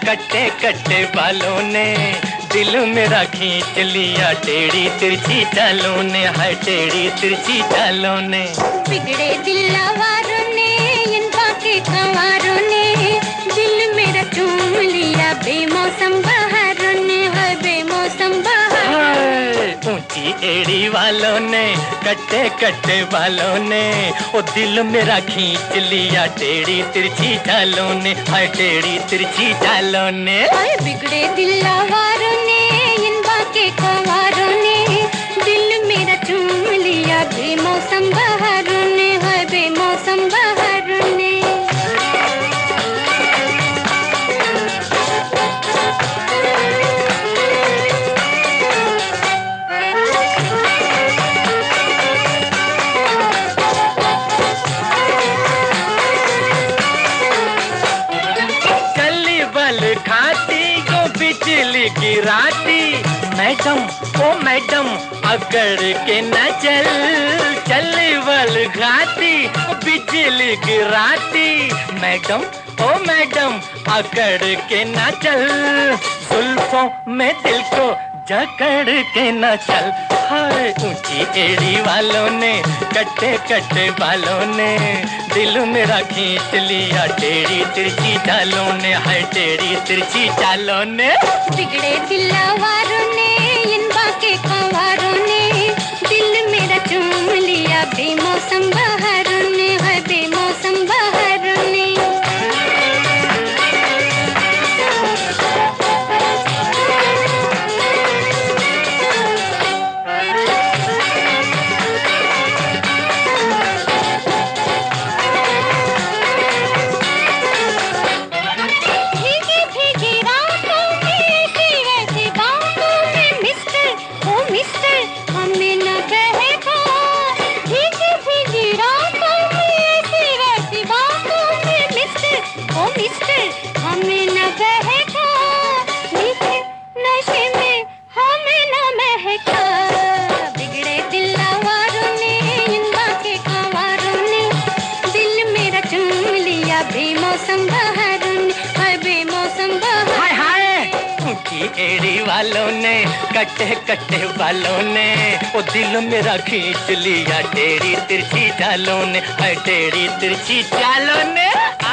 कट्टे कट्टे बालों ने दिल मेरा खींच लिया, टेढ़ी तिरछी चालों ने, हाय टेढ़ी तिरछी चालों ने। बिगड़े दिल आवारों ने, इन बाके कंवारों ने दिल मेरा चूम लिया, बेमौसम बहारों ने, हाय बेमौसम बहारों। ऊंची एड़ी वालों ने, कट्टे कट्टे बालों ने, ओ दिल मेरा खींच लिया, टेढ़ी तिरछी चालों ने, हाय टेढ़ी तिरछी चालों ने। हाय बिगड़े दिल आवारों ने, इन बाके कंवारों ने दिल मेरा चूम लिया, बेमौसम बहारों ने, हाय बेमौसम बहारों ने। खाती को बिजली गिराती, मैडम ओ मैडम अकड़ के न चल, चल बल खाती बिजली गिराती, मैडम ओ मैडम अकड़ के न चल, जुल्फों में दिल को जकड़ के न चल। हाय ऊंची एड़ी वालों ने, कट्टे कट्टे बालों ने दिल मेरा खींच लिया, टेढ़ी तिरछी चालों ने, हाय टेढ़ी तिरछी चालों ने। बिगड़े दिल आवारों ने, इन बाके कंवारों ने दिल मेरा चूम लिया, बेमौसम बहारों ने, हाय बेमौसम बहारों ने। बेमौसम बहारों ने, हाय बेमौसम बहारों। हाय हाय ऊंची एड़ी वालों ने, कट्टे कट्टे बालों ने, ओ दिल मेरा खींच लिया, टेढ़ी तिरछी चालों ने, हाय टेढ़ी तिरछी चालों ने।